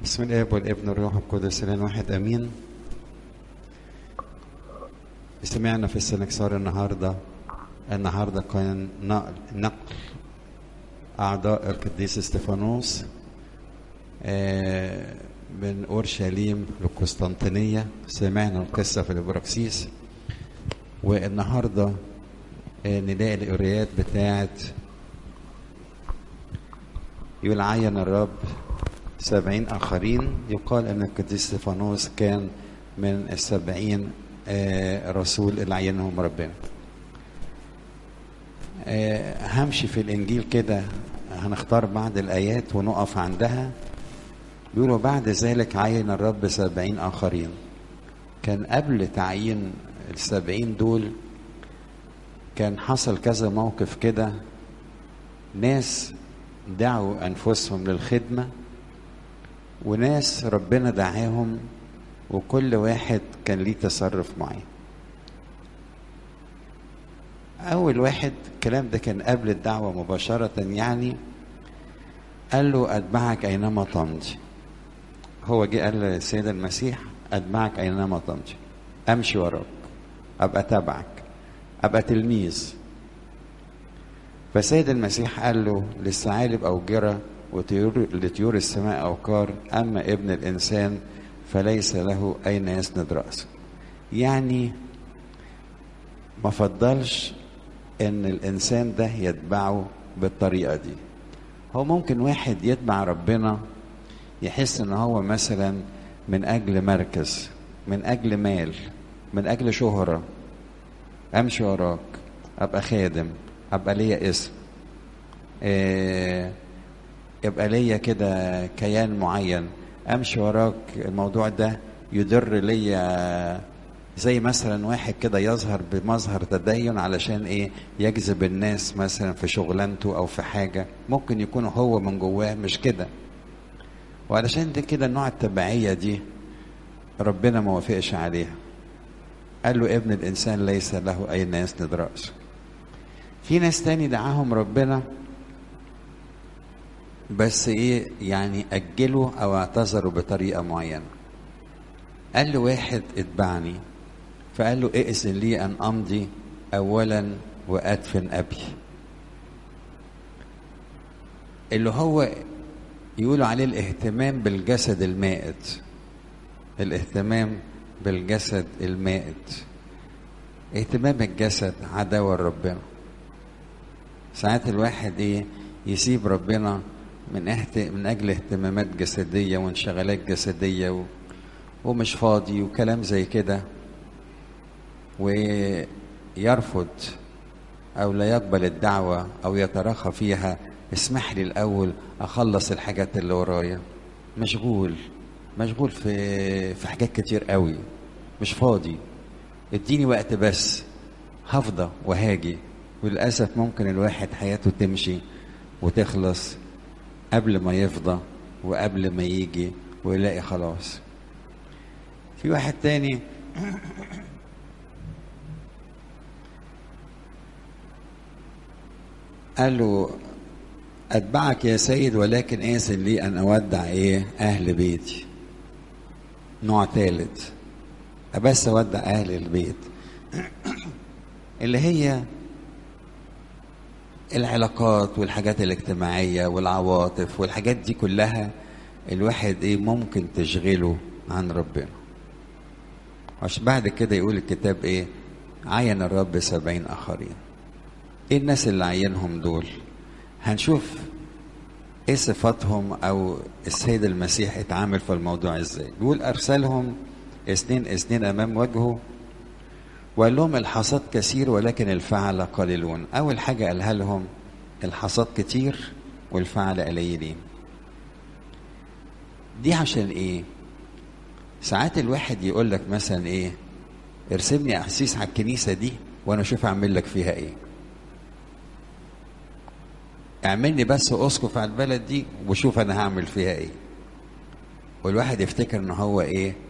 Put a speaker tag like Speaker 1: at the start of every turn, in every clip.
Speaker 1: بسم الاب والابن والروح القدس الان واحد امين. سمعنا في السنكسار النهارده كان نقل اعضاء القديس استفانوس من اورشليم لقسطنطينيه. سمعنا القصه في الابراكسيس، والنهارده نلاقي القرايات بتاعت يقول عين الرب 70 آخرين. يقال أن القديس استفانوس كان من 70 رسول اللي عينهم ربنا. همشي في الإنجيل كده، هنختار بعض الآيات ونقف عندها. بيقولوا بعد ذلك عين الرب 70 آخرين. كان قبل تعيين 70 دول كان حصل كذا موقف كده، ناس دعوا أنفسهم للخدمة وناس ربنا دعاهم، وكل واحد كان ليه تصرف معين. أول واحد الكلام ده كان قبل الدعوة مباشرة، يعني قال له أتبعك أينما تمضي. هو جه قال للسيد المسيح أتبعك أينما تمضي، أمشي وراك، أبقى تبعك، أبقى تلميذ. فسيد المسيح قال له للثعالب أوجرة لطيور السماء أوقار، أما ابن الإنسان فليس له أين يسند رأسه. يعني ما فضلش إن الإنسان ده يتبعه بالطريقة دي. هو ممكن واحد يتبع ربنا يحس إن هو مثلا من أجل مركز، من أجل مال، من أجل شهرة، أمشي وراك، أبقى خادم، أبقى ليا اسم، يبقى ليا كده كيان معين، امشي وراك. الموضوع ده يضر ليا، زي مثلا واحد كده يظهر بمظهر تدين علشان ايه؟ يجذب الناس مثلا في شغلانته او في حاجة، ممكن يكون هو من جواه مش كده. وعلشان ده كده نوع التبعية دي ربنا ما وافقش عليها. قال له ابن الانسان ليس له اين يسند رأسه. في ناس تاني دعاهم ربنا بس ايه؟ يعني اجلوا او اعتذروا بطريقه معينه. قال له واحد اتبعني، فقال له ائذن لي ان امضي اولا وادفن ابي. اللي هو يقولوا عليه الاهتمام بالجسد المائت. الاهتمام بالجسد المائت، اهتمام الجسد عداوه لربنا. ساعات الواحد ايه؟ يسيب ربنا من أجل اهتمامات جسدية وانشغالات جسدية ومش فاضي وكلام زي كده، ويرفض أو لا يقبل الدعوة أو يتراخى فيها. اسمح لي الأول أخلص الحاجات اللي ورايا، مشغول في حاجات كتير قوي، مش فاضي، اديني وقت بس، هفضى وهاجي. وللأسف ممكن الواحد حياته تمشي وتخلص قبل ما يفضى وقبل ما يجي ويلاقي خلاص. في واحد تاني قال له أتبعك يا سيد ولكن آذن لي أن أودع أهل بيتي. نوع ثالث، بس أودع أهل البيت اللي هي العلاقات والحاجات الاجتماعية والعواطف والحاجات دي كلها. الواحد ممكن تشغله عن ربنا. عشان بعد كده يقول الكتاب عين الرب 70 آخرين. الناس اللي عينهم دول هنشوف صفاتهم او السيد المسيح اتعامل في الموضوع ازاي. بيقول ارسلهم اثنين امام وجهه وقال لهم الحصاد كثير ولكن الفعل قليلون. اول حاجة قالها لهم الحصاد كتير والفعل قليلين. دي عشان ساعات الواحد يقول لك مثلا ارسمني احسيس على الكنيسة دي وانا اشوف اعمل لك فيها اعملني بس اسقف على البلد دي وشوف انا هعمل فيها والواحد يفتكر ان هو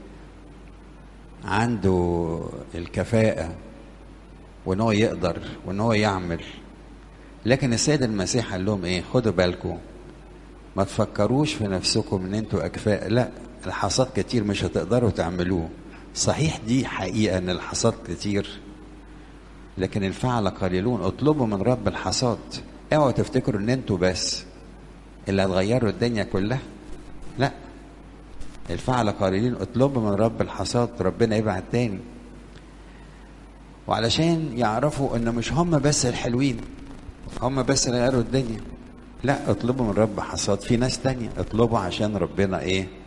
Speaker 1: عنده الكفاءة وان هو يقدر وان هو يعمل. لكن السيد المسيح قال لهم خدوا بالكم، ما تفكروش في نفسكم ان انتوا اكفاء، لا، الحصاد كتير مش هتقدروا تعملوه. صحيح دي حقيقة ان الحصاد كتير، لكن الفعل قليلون. اطلبوا من رب الحصاد. اوعوا تفتكروا ان انتوا بس اللي هتغيروا الدنيا كلها، لا، الفعل قليلين. اطلبوا من رب الحصاد، ربنا يبعت تاني. وعلشان يعرفوا ان مش هم بس الحلوين، هم بس اللي غيروا الدنيا، لا، اطلبوا من رب حصاد في ناس تانية. اطلبوا عشان ربنا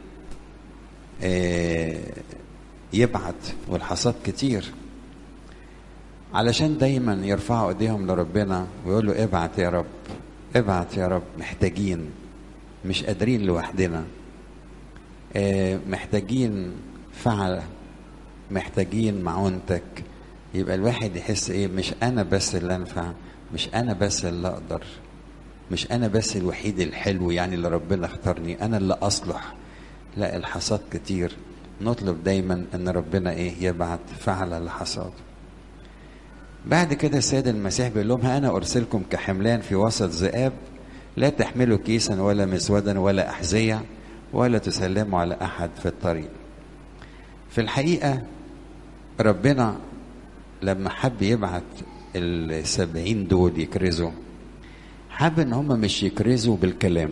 Speaker 1: يبعت، والحصاد كتير، علشان دايما يرفعوا ايديهم لربنا ويقولوا ابعت يا رب، ابعت يا رب، محتاجين، مش قادرين لوحدنا، محتاجين فعل، محتاجين معونتك. يبقى الواحد يحس مش انا بس اللي انفع، مش انا بس اللي اقدر، مش انا بس الوحيد الحلو يعني اللي ربنا اختارني انا اللي اصلح، لا، الحصاد كتير. نطلب دايما ان ربنا يبعت فعل الحصاد. بعد كده السيد المسيح بيقول لهم ها انا ارسلكم كحملان في وسط ذئاب، لا تحملوا كيسا ولا مسودا ولا احذية ولا تسلموا على احد في الطريق. في الحقيقة ربنا لما حب يبعت 70 دول يكرزوا، حب ان هم مش يكرزوا بالكلام،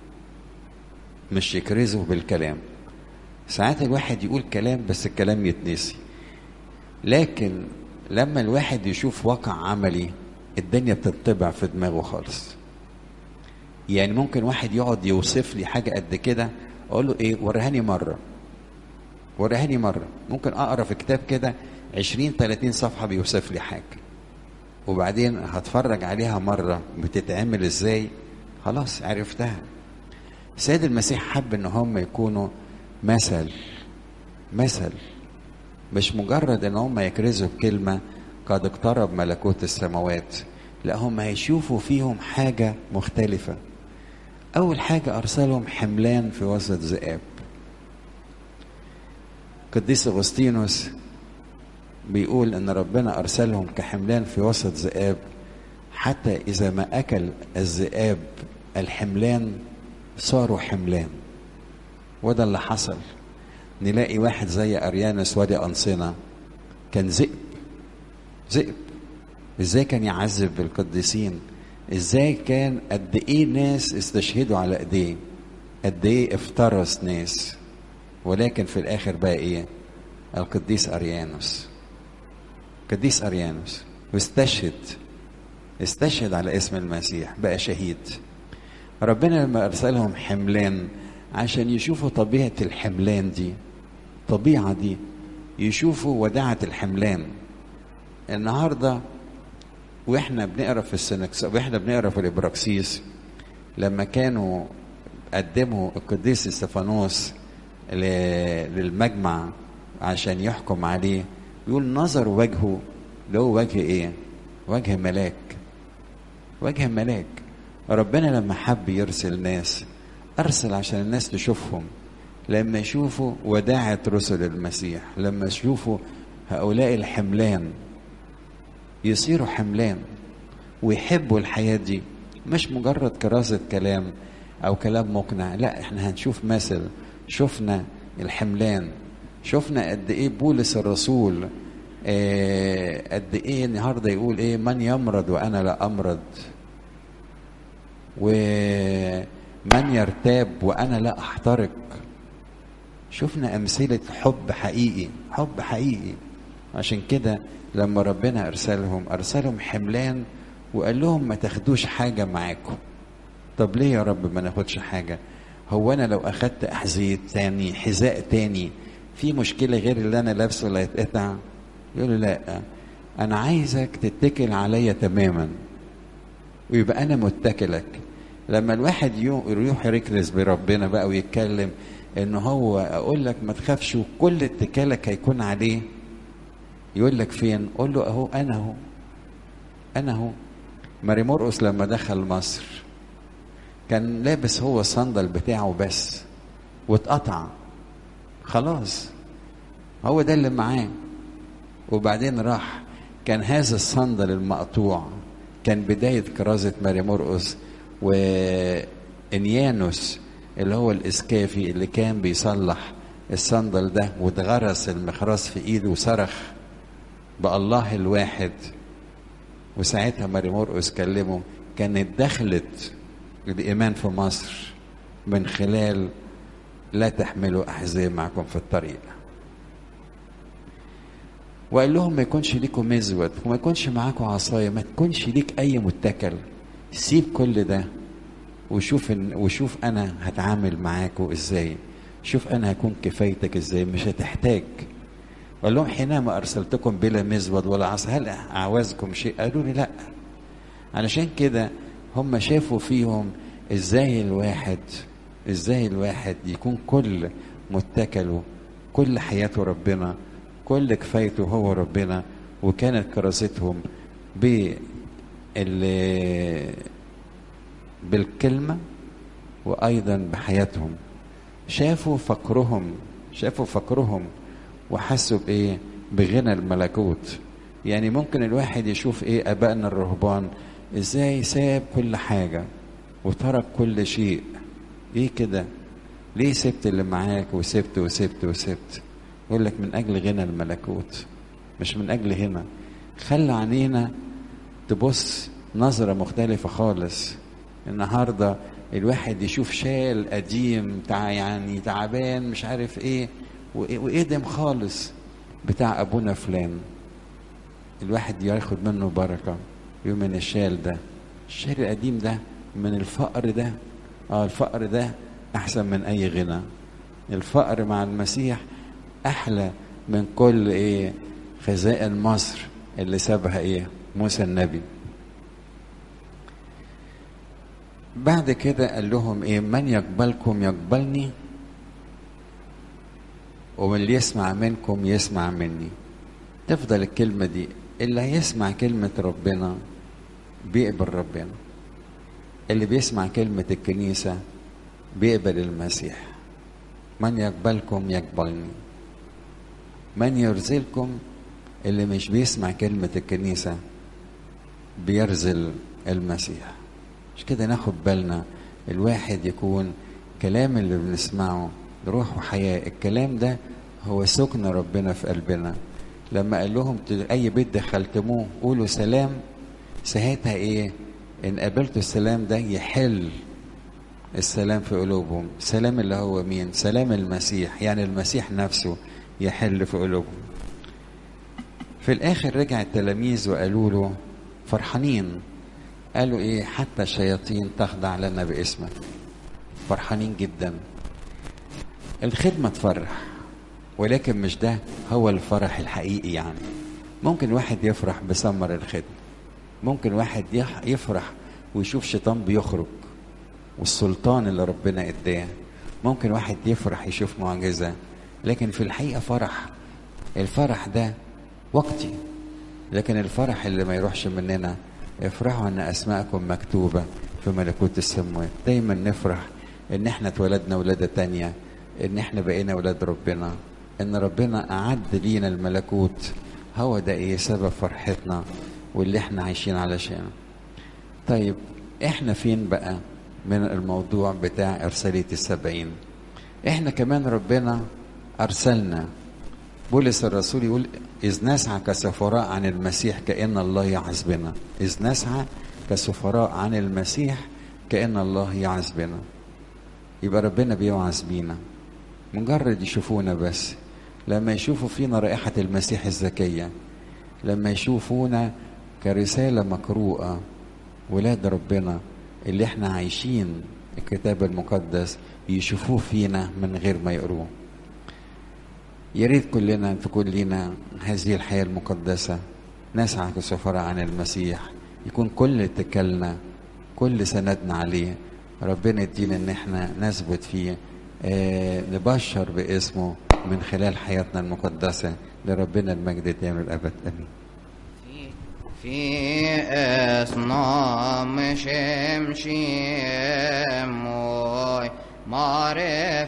Speaker 1: مش يكرزوا بالكلام. ساعات الواحد يقول كلام بس الكلام يتنسي، لكن لما الواحد يشوف واقع عملي الدنيا بتطبع في دماغه خالص. يعني ممكن واحد يقعد يوصف لي حاجة قد كده، اقول له وريهاني مرة، وريهاني مرة. ممكن اقرا في كتاب كده 20-30 صفحة بيوصف لي حاجة، وبعدين هتفرج عليها مرة بتتعمل ازاي، خلاص عرفتها. السيد المسيح حب ان هم يكونوا مثل، مش مجرد ان هم يكرزوا بكلمة قد اقترب ملكوت السماوات، لا، هم هيشوفوا فيهم حاجة مختلفة. اول حاجة ارسلهم حملان في وسط ذئاب. قديس اغسطينوس بيقول ان ربنا ارسلهم كحملان في وسط ذئاب، حتى اذا ما اكل الذئاب الحملان صاروا حملان. وده اللي حصل. نلاقي واحد زي اريانوس وادي انصنة كان ذئب. ازاي كان يعذب القديسين، ازاي كان قد ايه ناس استشهدوا على ايديه، قد ايه افترس ناس، ولكن في الاخر بقى القديس اريانوس، قديس اريانوس، واستشهد على اسم المسيح، بقى شهيد. ربنا لما ارسلهم حملان عشان يشوفوا طبيعة الحملان دي، الطبيعة دي، يشوفوا وداعة الحملان. النهاردة واحنا بنقرا في واحنا بنقرا في الابراكسيس، لما كانوا قدموا القديس استفانوس للمجمع عشان يحكم عليه، يقول نظر وجهه له وجه وجه ملاك، وجه ملاك. ربنا لما حب يرسل ناس ارسل عشان الناس تشوفهم، لما يشوفوا وداعة رسل المسيح، لما يشوفوا هؤلاء الحملان يصيروا حملان ويحبوا الحياة دي، مش مجرد كراسة كلام او كلام مقنع، لا، احنا هنشوف مثل. شفنا الحملان، شفنا قد ايه بولس الرسول قد ايه النهارده يقول من يمرض وانا لا امرض، ومن يرتاب وانا لا احترق. شفنا امثله حب حقيقي، حب حقيقي. عشان كده لما ربنا ارسلهم حملان وقال لهم ما تاخدوش حاجه معاكم. طب ليه يا رب ما ناخدش حاجه؟ هو انا لو اخدت احذيه تاني، حذاء تاني، في مشكله غير اللي انا لابسه اللي هيتقطع؟ يقول له لا، انا عايزك تتكل عليا تماما ويبقى انا متكلك. لما الواحد يروح يركز بربنا بقى ويتكلم ان هو اقول لك ما تخافش وكل اتكالك هيكون عليه، يقول لك فين؟ قول له اهو، انا اهو. ماري مرقس لما دخل مصر كان لابس هو الصندل بتاعه بس واتقطع، خلاص هو ده اللي معاه. وبعدين راح، كان هذا الصندل المقطوع كان بداية كرازة ماري مرقس، انيانوس اللي هو الاسكافي اللي كان بيصلح الصندل ده واتغرس المخراس في ايده وصرخ بالله الواحد، وساعتها ماري مرقس كلمه، كانت دخلت الايمان في مصر من خلال لا تحملوا احزاب معكم في الطريق. وقال لهم ما يكونش ليكم مزود وما يكونش معاكم عصايه، ما تكونش ليك اي متكل، سيب كل ده وشوف انا هتعامل معاكم ازاي، شوف انا هكون كفايتك ازاي، مش هتحتاج. قال لهم حينما ارسلتكم بلا مزود ولا عصا هل اعوزكم شيء؟ قالوا لي لا. علشان كده هم شافوا فيهم ازاي الواحد يكون كل متكله كل حياته ربنا، كل كفايته هو ربنا. وكانت كراستهم بالكلمة وأيضا بحياتهم. شافوا فقرهم وحسوا بإيه؟ بغنى الملكوت. يعني ممكن الواحد يشوف إيه آبائنا الرهبان إزاي ساب كل حاجة وترك كل شيء. إيه كده؟ ليه سبت اللي معاك وسبت؟ يقول لك من أجل غنى الملكوت، مش من أجل هنا. خلى عينينا تبص نظرة مختلفة خالص. النهاردة الواحد يشوف شال قديم يعني تعبان مش عارف ايه وقدم خالص بتاع ابونا فلان، الواحد ياخد منه بركة. يوم من الشال ده، الشال القديم ده، من الفقر ده. الفقر ده احسن من اي غنى. الفقر مع المسيح احلى من كل خزائن مصر اللي سابها موسى النبي. بعد كده قال لهم من يقبلكم يقبلني، ومن اللي يسمع منكم يسمع مني. تفضل الكلمة دي، اللي هيسمع كلمة ربنا بيقبل ربنا، اللي بيسمع كلمة الكنيسة بيقبل المسيح. من يقبلكم يقبلني، من يرزلكم، اللي مش بيسمع كلمة الكنيسة بيرزل المسيح. مش كده ناخد بالنا الواحد يكون كلام اللي بنسمعه روح وحياة. الكلام ده هو سكن ربنا في قلبنا. لما قال لهم اي بيت دخلتموه قولوا سلام، ساعتها ان قابلتوا السلام ده يحل السلام في قلوبهم. سلام اللي هو مين؟ سلام المسيح، يعني المسيح نفسه يحل في قلوبهم. في الاخر رجع التلاميذ وقالوا له فرحانين، قالوا حتى الشياطين تخضع لنا باسمك. فرحانين جدا. الخدمة تفرح، ولكن مش ده هو الفرح الحقيقي. يعني ممكن واحد يفرح بثمر الخدمة، ممكن واحد يفرح ويشوف شيطان بيخرج والسلطان اللي ربنا اداه، ممكن واحد يفرح يشوف معجزة. لكن في الحقيقة الفرح ده وقتي. لكن الفرح اللي ما يروحش مننا، افرحوا ان اسماءكم مكتوبة في ملكوت السماوات. دايما نفرح ان احنا اتولدنا ولادة تانية، ان احنا بقينا ولاد ربنا، ان ربنا اعد لينا الملكوت. هو ده سبب فرحتنا واللي احنا عايشين علشانه. طيب احنا فين بقى من الموضوع بتاع ارسالية ال70؟ احنا كمان ربنا ارسلنا. بولس الرسول يقول إذ نسعى كسفراء عن المسيح كأن الله يعز بنا. إذ نسعى كسفراء عن المسيح كأن الله يعز بنا. يبقى ربنا بيوعز بينا. مجرد يشوفونا بس، لما يشوفوا فينا رائحة المسيح الزكية، لما يشوفونا كرسالة مقروءة ولاد ربنا اللي احنا عايشين الكتاب المقدس، يشوفوه فينا من غير ما يقروه. يريد كلنا تكون لنا هذه الحياة المقدسة، نسعى كسفراء عن المسيح، يكون كل اتكالنا كل سندنا عليه. ربنا يدينا ان احنا نثبت فيه، نبشر باسمه من خلال حياتنا المقدسة. لربنا المجد دائم الأبد، آمين.
Speaker 2: في أصنام شمشيم معرفة